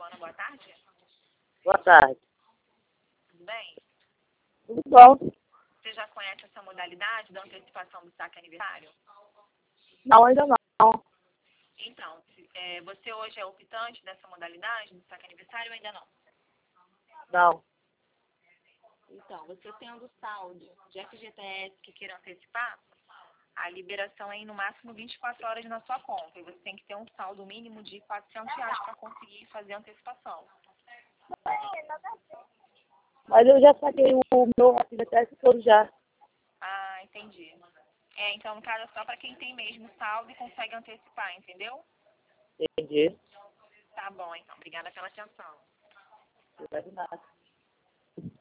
Giovana, boa tarde. Boa tarde. Tudo bem? Tudo bom? Você já conhece essa modalidade da antecipação do saque aniversário? Não, ainda não. Então, você hoje é optante dessa modalidade do saque aniversário ou ainda não? Não. Então, você tendo saldo de FGTS que queira antecipar, a liberação é em no máximo 24 horas na sua conta. E você tem que ter um saldo mínimo de R$ 400 para conseguir fazer a antecipação. Mas eu já saquei o meu FGTS todo já. Ah, entendi. Então, no caso, é só para quem tem mesmo saldo e consegue antecipar, entendeu? Entendi. Tá bom, então. Obrigada pela atenção. Não é de nada.